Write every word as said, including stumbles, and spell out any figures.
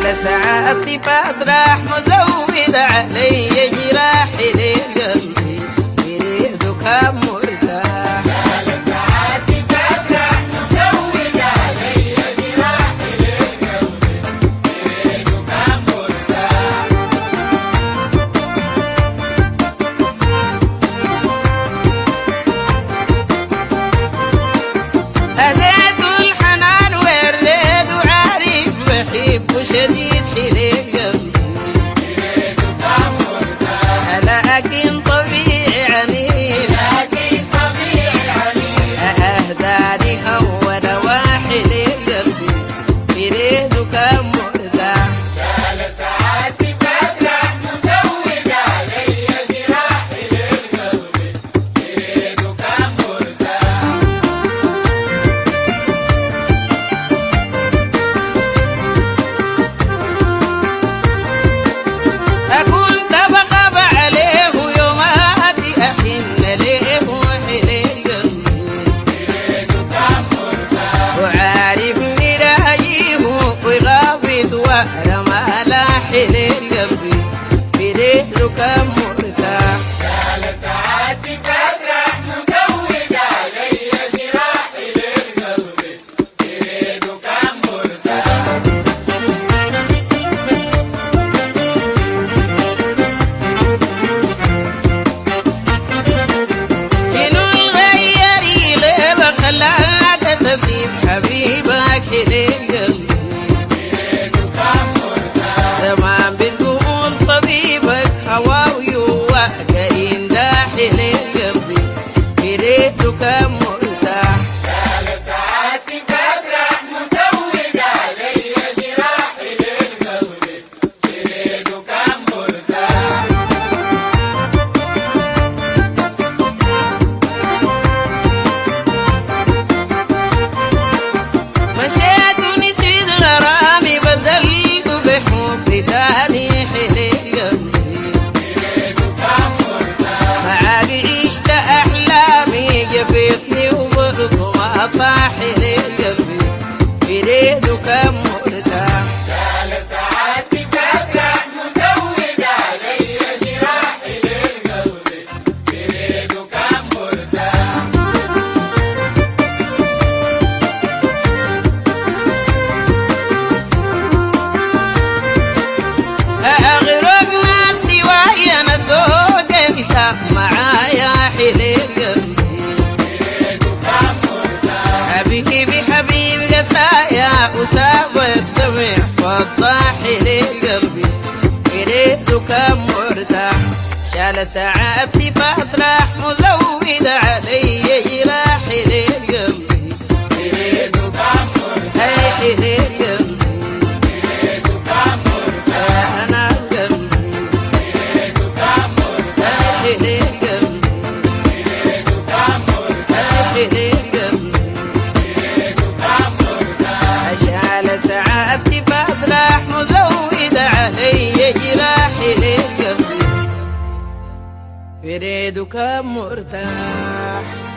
شال سعادتي فاطرح مزود علي جراحي لقلبي يريد كم مرتاح. شال سعادتي فاطرح مزود علي جراحي لقلبي يريد كم مرتاح. أديت الحنان وريد وعارف بحب شديد حلي قلبي يريد كم مرتاح. لكن طبيعي عنيد لكن طبيعي عنيد أهداني هون واحد قلبي يريد كم مرتاح. شال سعادتي فاطرح مزود علي جراحي لقلبي يريد كم مرتاح. كنت بخاف عليه يوماتي أحن ليه وحلي قلبي يريد كم مرتاح. وعارف مرايه وغابت وأنا ما لا حلي قلبي يريد كم مرتاح. شال سعادتي فاطرح مزود علي جراحي لقلبي يريد كم مرتاح. شنو الغيري ليه بخلاك تسيب حبيبك حلي قلبي يريد كم مرتاح. زمان بتقول طبيبك هواوي وكأن داخل قلبي يريد كم مرتاح. شال سعادتي فاطرح مزود علي جراحي لقلبي يريد كم مرتاح. مشيت ونسيت غرامي بدلت بحب تاني حلي قلبي يريد كم مرتاح. معاك عشت أحلامي جفتني وبرضه ما صاحي قلبي يريد كم مرتاح. شال سعادتي فاطرح مزود علي جراحي لقلبي يريد كم مرتاح. أغرب ناسي ويا أنا سوق انت معايا حلي قلبي يريد كم مرتاح. حبيبي حبيبي قسايا وساب الدمع فضاح حلي قلبي يريد كم مرتاح. شال سعادتي فاطرح مزود علي جراحي لقلبي يريد كم مرتاح. هاي حلي قلبي يريد كم مرتاح. أنا قلبي يريد كم مرتاح. هاي حلي قلبي يريد كم مرتاح. هاي حلي قلبي يريد كم مرتاح. شال سعادتي فاطرح مزود علي جراحي لقلبي يريد كم مرتاح.